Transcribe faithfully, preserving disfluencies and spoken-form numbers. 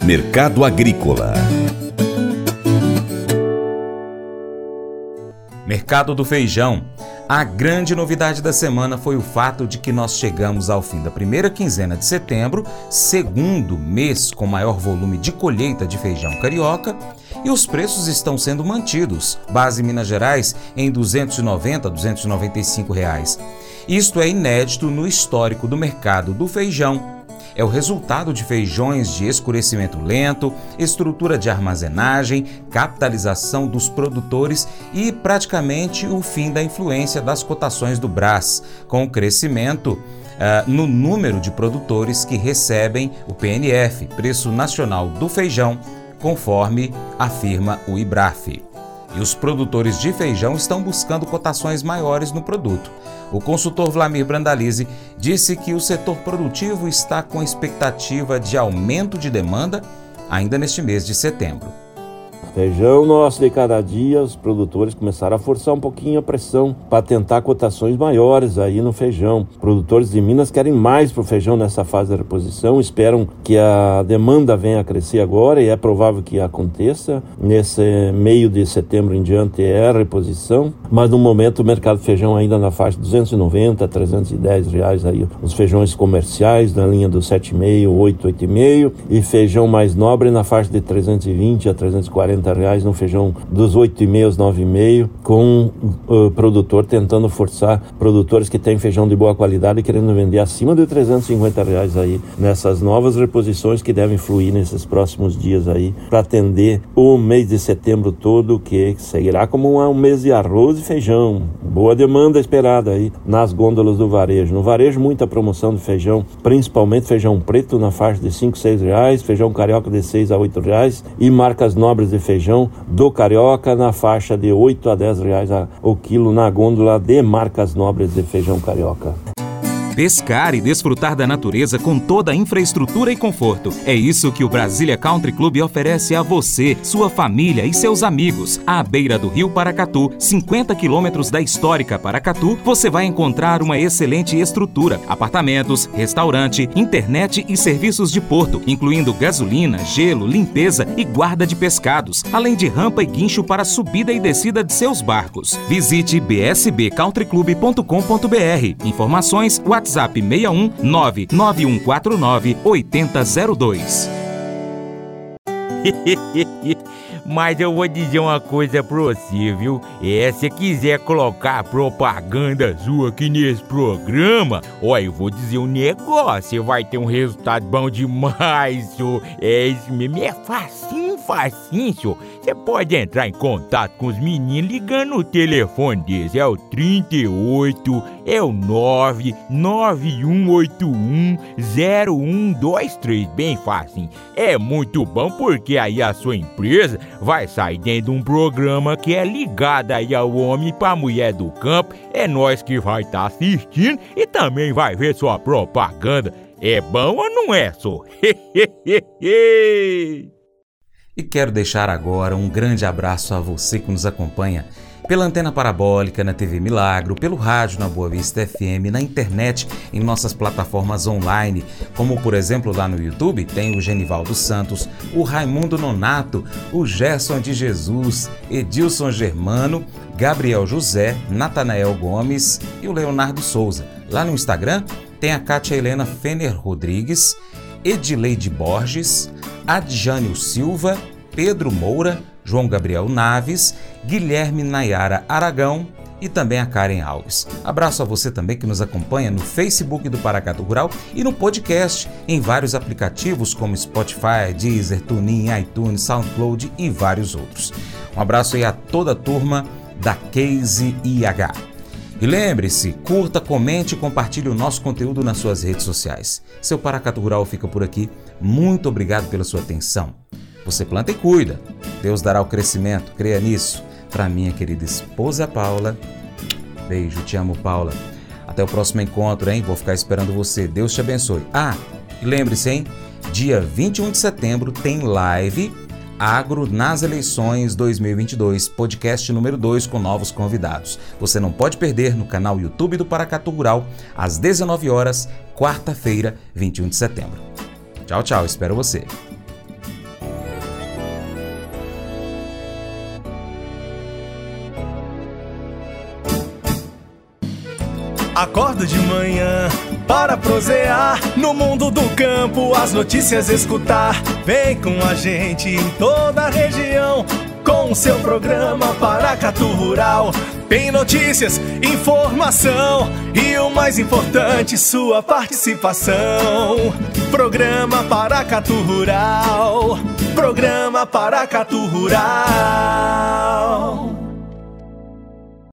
Mercado Agrícola. Mercado do feijão. A grande novidade da semana foi o fato de que nós chegamos ao fim da primeira quinzena de setembro, segundo mês com maior volume de colheita de feijão carioca, e os preços estão sendo mantidos, base Minas Gerais, em duzentos e noventa a duzentos e noventa e cinco reais. Isto é inédito no histórico do mercado do feijão. É o resultado de feijões de escurecimento lento, estrutura de armazenagem, capitalização dos produtores e praticamente o fim da influência das cotações do Brás, com o crescimento uh, no número de produtores que recebem o P N F, Preço Nacional do Feijão, conforme afirma o IBRAF. E os produtores de feijão estão buscando cotações maiores no produto. O consultor Vlamir Brandalize disse que o setor produtivo está com expectativa de aumento de demanda ainda neste mês de setembro. Feijão nosso de cada dia, os produtores começaram a forçar um pouquinho a pressão para tentar cotações maiores aí no feijão. Produtores de Minas querem mais para o feijão nessa fase da reposição, esperam que a demanda venha a crescer agora e é provável que aconteça. Nesse meio de setembro em diante é a reposição, mas no momento o mercado de feijão ainda na faixa de duzentos e noventa a trezentos e dez reais aí. Os feijões comerciais na linha dos sete vírgula cinco, oito, oito vírgula cinco e feijão mais nobre na faixa de trezentos e vinte a trezentos e quarenta reais no feijão dos oito vírgula cinco aos nove vírgula cinco, com o uh, produtor tentando forçar produtores que têm feijão de boa qualidade e querendo vender acima de trezentos e cinquenta reais aí nessas novas reposições que devem fluir nesses próximos dias aí para atender o mês de setembro todo, que seguirá como um, um mês de arroz e feijão. Boa demanda esperada aí nas gôndolas do varejo. No varejo, muita promoção de feijão, principalmente feijão preto na faixa de cinco, seis reais, feijão carioca de seis a oito reais e marcas nobres de feijão do carioca na faixa de oito a dez reais o quilo na gôndola de marcas nobres de feijão carioca. Pescar e desfrutar da natureza com toda a infraestrutura e conforto. É isso que o Brasília Country Club oferece a você, sua família e seus amigos. À beira do Rio Paracatu, cinquenta quilômetros da histórica Paracatu, você vai encontrar uma excelente estrutura, apartamentos, restaurante, internet e serviços de porto, incluindo gasolina, gelo, limpeza e guarda de pescados, além de rampa e guincho para subida e descida de seus barcos. Visite b s b country club ponto com ponto b r. Informações, WhatsApp seis um nove nove um quatro nove oito zero zero dois. Mas eu vou dizer uma coisa pra você, viu? É, se quiser colocar propaganda sua aqui nesse programa, ó, eu vou dizer um negócio, você vai ter um resultado bom demais, senhor. É isso mesmo, é facinho, facinho, senhor. Você pode entrar em contato com os meninos ligando o telefone deles, é o trinta e oito, é o nove nove um oito um zero um dois três, bem facinho. É muito bom porque aí a sua empresa vai sair dentro de um programa que é ligado aí ao homem para a mulher do campo. É nós que vai estar tá assistindo e também vai ver sua propaganda. É bom ou não é, só? E quero deixar agora um grande abraço a você que nos acompanha pela antena parabólica na T V Milagro, pelo rádio na Boa Vista F M, na internet, em nossas plataformas online, como por exemplo lá no YouTube tem o Genivaldo Santos, o Raimundo Nonato, o Gerson de Jesus, Edilson Germano, Gabriel José, Natanael Gomes e o Leonardo Souza. Lá no Instagram tem a Kátia Helena Fener Rodrigues, Edileide Borges, Adjânio Silva, Pedro Moura, João Gabriel Naves, Guilherme Nayara Aragão e também a Karen Alves. Abraço a você também que nos acompanha no Facebook do Paracatu Rural e no podcast em vários aplicativos como Spotify, Deezer, TuneIn, iTunes, SoundCloud e vários outros. Um abraço aí a toda a turma da Case I H. E lembre-se, curta, comente e compartilhe o nosso conteúdo nas suas redes sociais. Seu Paracatu Rural fica por aqui. Muito obrigado pela sua atenção. Você planta e cuida. Deus dará o crescimento, creia nisso. Para minha querida esposa Paula, beijo, te amo, Paula. Até o próximo encontro, hein? Vou ficar esperando você. Deus te abençoe. Ah, e lembre-se, hein? Dia vinte e um de setembro tem live Agro nas Eleições dois mil e vinte e dois, podcast número dois com novos convidados. Você não pode perder no canal YouTube do Paracatu Rural, às dezenove horas, quarta-feira, vinte e um de setembro. Tchau, tchau, espero você. Acordo de manhã para prosear no mundo do campo, as notícias escutar. Vem com a gente em toda a região com o seu programa Paracatu Rural. Tem notícias, informação e o mais importante, sua participação. Programa Paracatu Rural. Programa Paracatu Rural.